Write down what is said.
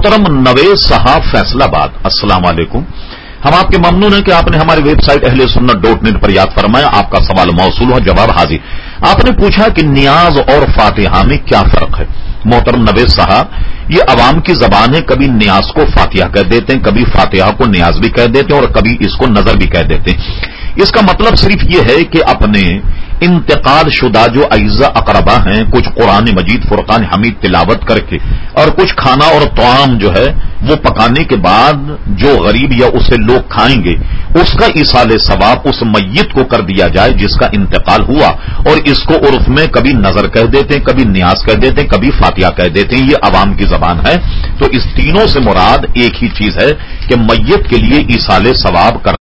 मोहतरम नवेद साहब फैसलाबाद, अस्सलाम वालेकुम। हम आपके ममनून हैं कि आपने हमारी वेबसाइट ahlesunnat.net पर याद फरमाया। आपका सवाल मौसूल हो, जवाब हाजिर। आपने पूछा कि नियाज और फातिहा में क्या फर्क है। मोहतरम नवेद साहब, ये अवाम की जबान है, कभी नियाज को फातिहा कह देते हैं, कभी फातिहा को नियाज भी कह देते हैं और कभी इसको नजर भी कह देते हैं। इसका मतलब सिर्फ यह है कि अपने इंतकाल शुदा जो अइज़ा अकरबा हैं, कुछ कुरान मजीद फुरकान हमीद तिलावत करके और कुछ खाना और तआम जो है वो पकाने के बाद जो गरीब या उसे लोग खाएंगे, उसका इसाले सवाब उस मय्यत को कर दिया जाए जिसका इंतकाल हुआ। और इसको उर्फ में कभी नजर कह देते हैं, कभी नियाज कह देते हैं, कभी फातिहा कह देते हैं। ये अवाम की जबान है। तो इस तीनों से मुराद एक ही चीज है कि मय्यत के लिए इसाले सवाब कर